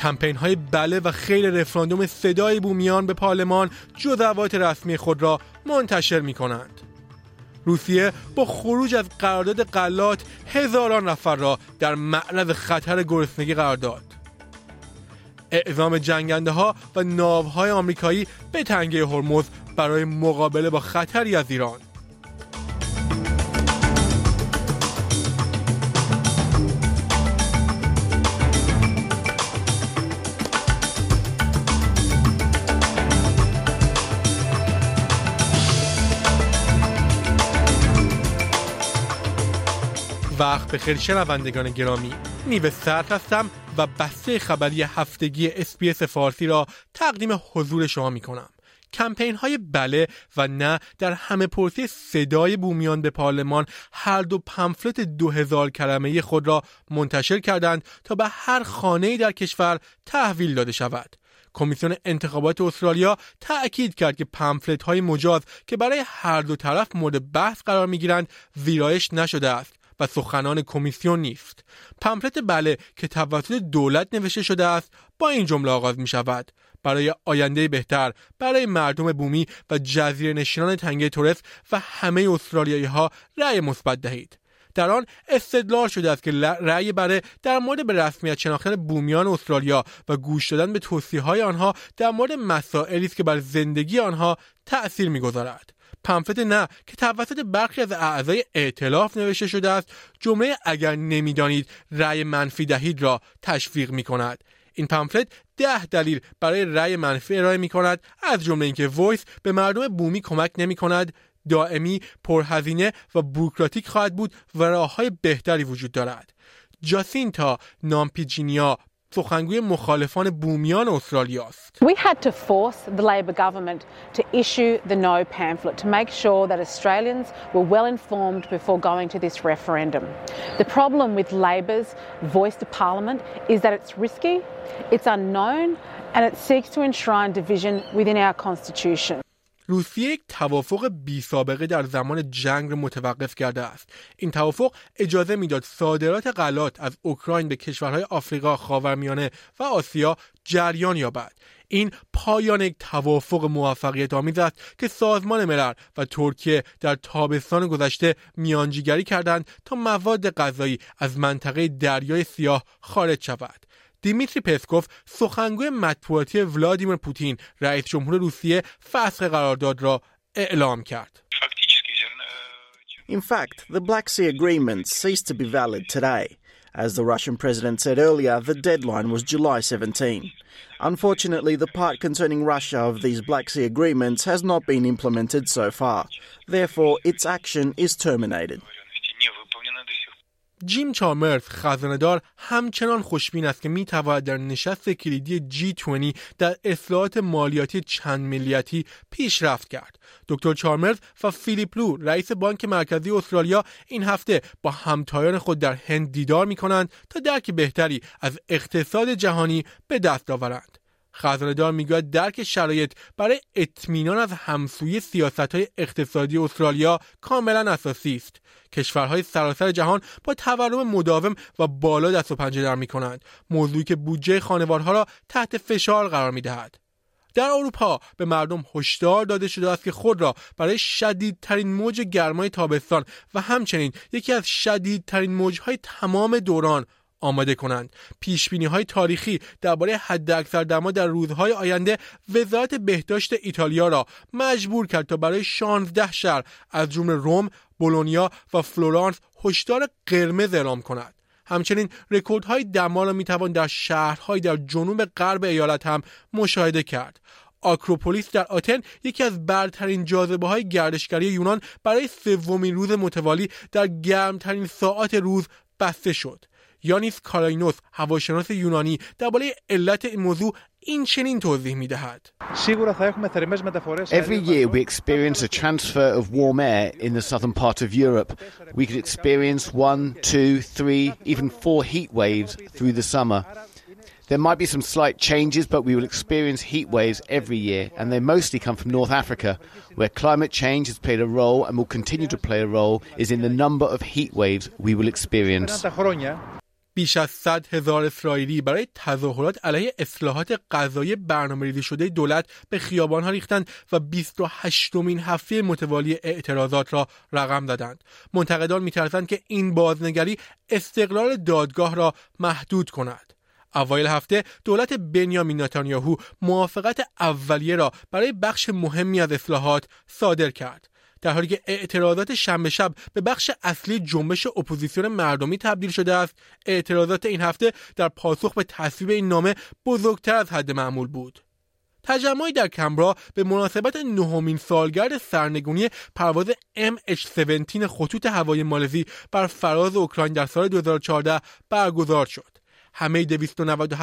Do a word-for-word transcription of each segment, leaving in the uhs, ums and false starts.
کمپین‌های بله و خیر رفراندوم صدای بومیان به پارلمان جزئیات رسمی خود را منتشر می‌کنند. روسیه با خروج از قرارداد غلات هزاران نفر را در معرض خطر گرسنگی قرار داد. اعزام جنگنده‌ها و ناوهای آمریکایی به تنگه هرمز برای مقابله با خطری از ایران. وقت بخیر شنوندگان گرامی، نیو سرد هستم و بسته خبری هفتگی اس بی اس فارسی را تقدیم حضور شما می کنم. کمپین های بله و نه در همه پرسی صدای بومیان به پارلمان هر دو پمفلت دو هزار کلمه‌ای خود را منتشر کردند تا به هر خانه‌ای در کشور تحویل داده شود. کمیسیون انتخابات استرالیا تأکید کرد که پمفلت های مجاز که برای هر دو طرف مورد بحث قرار می گیرند ویرایش نشده است و سخنان کمیسیون نیست. پمفلت بله که توسط دولت نوشته شده است با این جمله آغاز می شود: برای آینده بهتر برای مردم بومی و جزیره نشینان تنگه تورس و همه استرالیایی ها رأی مثبت دهید. در آن استدلال شده است که رأی بله در مورد به رسمیت شناختن بومیان استرالیا و گوش دادن به توصیه‌های آنها در مورد مسائلی است که بر زندگی آنها تأثیر می‌گذارد. پمفلت نه که توسط برخی از اعضای ائتلاف نوشته شده است جمله اگر نمی‌دانید رأی منفی دهید را تشویق می‌کند. این پمفلت ده دلیل برای رأی منفی ارائه می‌کند، از جمله اینکه وایس به مردم بومی کمک نمی‌کند، دائمی، پرهزینه و بوروکراتیک خواهد بود و راه‌های بهتری وجود دارد. جاسینتا نامپیجینیا سخنگوی مخالفان بومیان استرالیا است. We had to force the Labor government to issue the no pamphlet to make sure that Australians were well informed before going to this referendum. The problem with Labor's voice to Parliament is that it's risky, it's unknown, and it seeks to enshrine division within our constitution. روسیه یک توافق بی سابقه در زمان جنگ را متوقف کرده است. این توافق اجازه میداد صادرات غلات از اوکراین به کشورهای آفریقا، خاورمیانه و آسیا جریان یابد. این پایان یک توافق موفقیت آمیز است که سازمان ملل و ترکیه در تابستان گذشته میانجیگری کردند تا مواد غذایی از منطقه دریای سیاه خارج شود. دیمیتری پسکوف سخنگوی مطبوعاتی ولادیمیر پوتین رئیس جمهور روسیه فسخ قرارداد را اعلام کرد. In fact, the Black Sea Agreement ceased to be valid today. As the Russian president said earlier, the deadline was July seventeenth. Unfortunately, the part concerning Russia of these Black Sea Agreements has not been implemented so far. Therefore, its action is terminated. جیم چالمرز خزانه‌دار همچنان خوشبین است که می‌تواند در نشست کلیدی جی بیست در اصلاحات مالیاتی چند ملیتی پیشرفت کرد. دکتر چالمرز و فیلیپ لو رئیس بانک مرکزی استرالیا این هفته با همتایان خود در هند دیدار می‌کنند تا درک بهتری از اقتصاد جهانی به دست آورند. خزانه‌دار میگوید درک شرایط برای اطمینان از همسویی سیاست‌های اقتصادی استرالیا کاملا اساسی است. کشورهای سراسر جهان با تورم مداوم و بالا دست و پنجه در می‌کنند، موضوعی که بودجه خانوارها را تحت فشار قرار می‌دهد. در اروپا به مردم هشدار داده شده است که خود را برای شدیدترین موج گرمای تابستان و همچنین یکی از شدیدترین موج‌های تمام دوران آماده کنند. پیشبینی‌های تاریخی درباره حداکثر دما در روزهای آینده وزارت بهداشت ایتالیا را مجبور کرد تا برای شانزده شهر از جمله روم، بولونیا و فلورانس هشدار قرمز اعلام کند. همچنین رکوردهای دما را میتوان در شهرهای در جنوب غرب ایالت هم مشاهده کرد. آکروپولیس در آتن یکی از برترین جاذبه‌های گردشگری یونان برای سومین روز متوالی در گرمترین ساعات روز بسته شد. یانیس کاراینوس هواشناس یونانی درباره علت این موضوع این چنین توضیح می‌دهد. Every year we experience a transfer of warm air in the southern part of Europe. We could experience one, two, three, even four heat waves through the summer. There might be some slight changes, but we will experience heat waves every year, and they mostly come from North Africa, where climate change has played a role and will continue to play a role is in the number of heat waves we will experience. بیش از صد هزار اسرائیلی برای تظاهرات علیه اصلاحات قضایی برنامه‌ریزی شده دولت به خیابان‌ها ریختند و بیست و هشتمین هفته متوالی اعتراضات را رقم زدند. منتقدان می‌ترسند که این بازنگری استقلال دادگاه را محدود کند. اوایل هفته دولت بنیامین نتانیاهو موافقت اولیه را برای بخش مهمی از اصلاحات صادر کرد. در حالی که اعتراضات شنبه شب به بخش اصلی جنبش اپوزیسیون مردمی تبدیل شده است، اعتراضات این هفته در پاسخ به تصویب این نامه بزرگتر از حد معمول بود. تجمعی در کمبرا به مناسبت نهمین سالگرد سرنگونی پرواز ام اچ هفده خطوط هوایی مالزی بر فراز اوکراین در سال دو هزار و چهارده برگزار شد. همه دویست و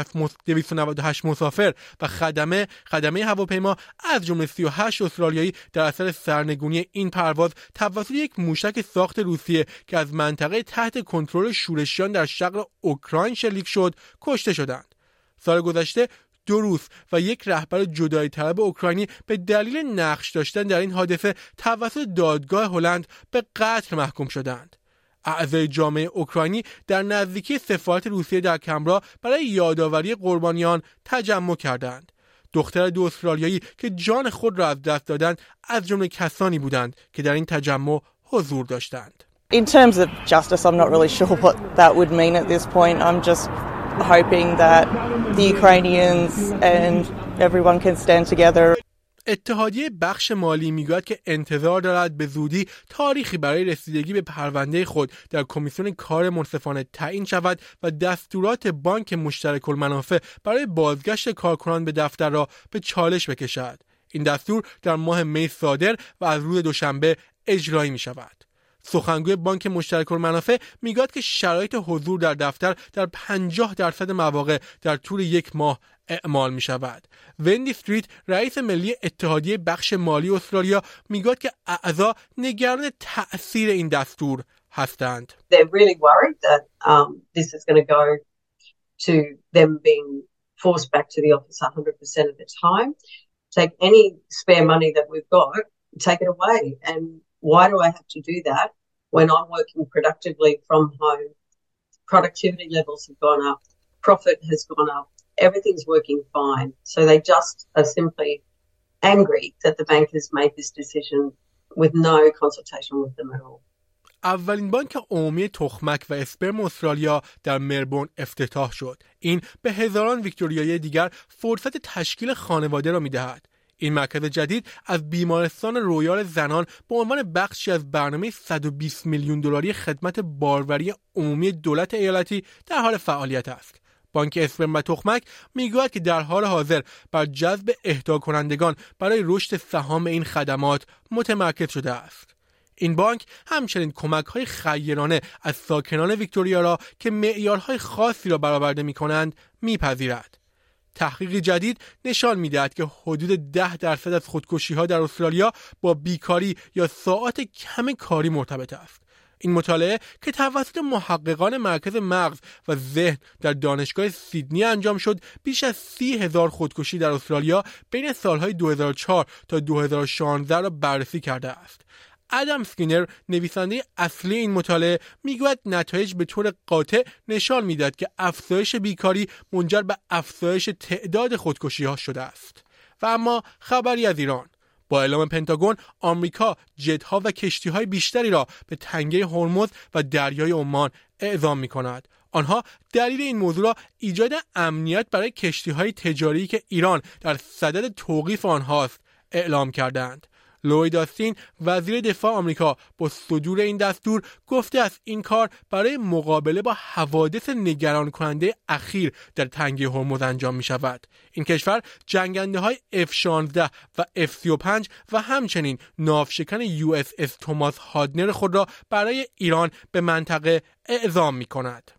نود و هشت مسافر و خدمه خدمه هواپیما از جمله سی و هشت استرالیایی در اثر سرنگونی این پرواز توسط یک موشک ساخت روسیه که از منطقه تحت کنترل شورشیان در شرق اوکراین شلیک شد کشته شدند. سال گذشته دو روس و یک رهبر جدایی طلب اوکراینی به دلیل نقش داشتن در این حادثه توسط دادگاه هلند به قتل محکوم شدند. اعضای جامعه اوکراینی در نزدیکی سفارت روسیه در کمبرا برای یادآوری قربانیان تجمع کردند. دختر دو استرالیایی که جان خود را از دست دادند از جمله کسانی بودند که در این تجمع حضور داشتند. In terms of justice, I'm not really sure what that would mean at this point. I'm just hoping that the Ukrainians and everyone can stand together. اتحادیه بخش مالی میگوید که انتظار دارد به زودی تاریخی برای رسیدگی به پرونده خود در کمیسیون کار منصفانه تعیین شود و دستورات بانک مشترک المنافع برای بازگشت کارکنان به دفتر را به چالش بکشد. این دستور در ماه می صادر و از روز دوشنبه اجرایی می شود. سخنگوی بانک مشترک المنافع میگوید که شرایط حضور در دفتر در پنجاه درصد مواقع در طول یک ماه اعمال می شود. وندی استریت رئیس ملی اتحادیه بخش مالی استرالیا میگوید که اعضا نگران تأثیر این دستور هستند. They're really worried that um, this is going to go to them being forced back to the office one hundred percent of the time. Take any spare money that we've got, take it away. And why do I have to do that when I'm working productively from home? Productivity levels have gone up, profit has gone up. Everything's working fine. So they just are simply angry that the bank has made this decision with no consultation with them at all. اولین بانک عمومی تخمک و اسپرم استرالیا در ملبورن افتتاح شد. این به هزاران ویکتوریایی دیگر فرصت تشکیل خانواده را می‌دهد. این مرکز جدید از بیمارستان رویال زنان به عنوان بخشی از برنامه صد و بیست میلیون دلاری خدمت باروری عمومی دولت ایالتی در حال فعالیت است. بانک اسپرم و تخمک میگوید که در حال حاضر بر جذب اهدا کنندگان برای رشد سهام این خدمات متمرکز شده است. این بانک همچنین کمک‌های خیرانه از ساکنان ویکتوریا را که معیارهای خاصی را برآورده می‌کنند می‌پذیرد. تحقیق جدید نشان می‌دهد که حدود ده درصد از خودکشی‌ها در استرالیا با بیکاری یا ساعات کم کاری مرتبط است. این مطالعه که توسط محققان مرکز مغز و ذهن در دانشگاه سیدنی انجام شد، بیش از سی هزار خودکشی در استرالیا بین سالهای دو هزار و چهار تا دو هزار و شانزده را بررسی کرده است. ادم اسکینر نویسنده اصلی این مطالعه میگوید نتایج به طور قاطع نشان میدهد که افزایش بیکاری منجر به افزایش تعداد خودکشی‌ها شده است. و اما خبری از ایران. با اعلام پنتاگون، آمریکا جت‌ها و کشتی‌های بیشتری را به تنگه هرمز و دریای عمان اعزام می‌کند. آنها دلیل این موضوع را ایجاد امنیت برای کشتی‌های تجاری که ایران در صدد توقیف آنهاست اعلام کردند. لوید آستین وزیر دفاع آمریکا با صدور این دستور گفته است این کار برای مقابله با حوادث نگران کننده اخیر در تنگه هرمز انجام می شود. این کشور جنگنده های اف شانزده و اف سی و پنج و همچنین ناوشکن یو اس اس توماس هادنر خود را برای ایران به منطقه اعزام می کند.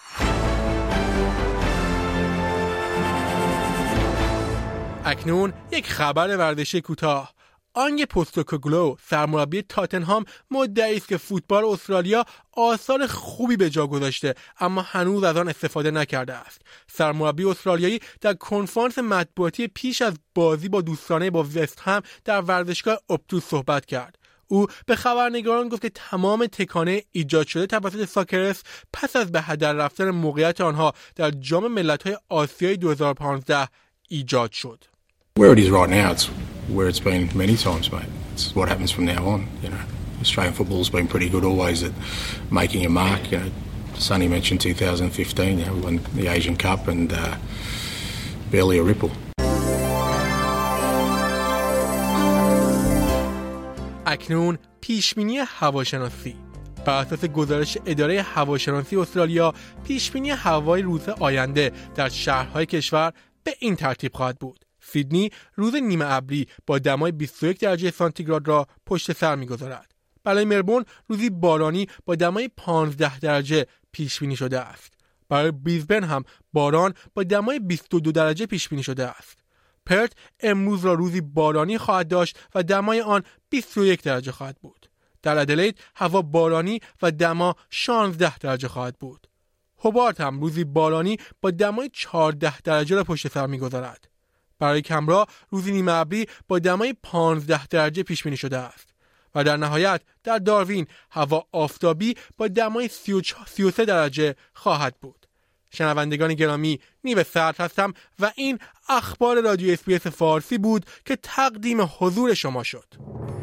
اکنون یک خبر ورزشی کوتاه. آنگ پوستوکوگلو سرمربی تاتنهام مدعی است که فوتبال استرالیا آثار خوبی به جا گذاشته اما هنوز از آن استفاده نکرده است. سرمربی استرالیایی در کنفرانس مطبوعاتی پیش از بازی با دوستانه با وست هم در ورزشگاه اپتوس صحبت کرد. او به خبرنگاران گفت که تمام تکانه ایجاد شده توسط ساکرس پس از به هدر رفتن موقعیت آنها در جام ملت‌های آسیای دو هزار و پانزده ایجاد شد. Where it is right now, it's where it's been many times, mate. It's what happens from now on, you know. Australian football's been pretty good always at making a mark, you know. Sonny mentioned two thousand fifteen, you know, we won the Asian Cup and uh, barely a ripple. اکنون پیشبینی هواشناسی. بر اساس گزارش اداره هواشناسی استرالیا، پیشبینی هوای روز آینده در شهرهای کشور به این ترتیب خواهد بود: سیدنی روز نیمه ابری با دمای بیست و یک درجه سانتیگراد را پشت سر می‌گذارد. برای ملبورن روزی بارانی با دمای پانزده درجه پیش بینی شده است. برای بریزبن هم باران با دمای بیست و دو درجه پیش بینی شده است. پرت امروز را روزی بارانی خواهد داشت و دمای آن بیست و یک درجه خواهد بود. در ادلید هوا بارانی و دما شانزده درجه خواهد بود. هوبارت هم روزی بارانی با دمای چهارده درجه را پشت سر می‌گذارد. برای کمبرا روزی نیمه ابری با دمای پانزده درجه پیش بینی شده است. و در نهایت در داروین هوا آفتابی با دمای سی و سه درجه خواهد بود. شنوندگان گرامی، نیو سرد هستم و این اخبار رادیو اس بی اس فارسی بود که تقدیم حضور شما شد.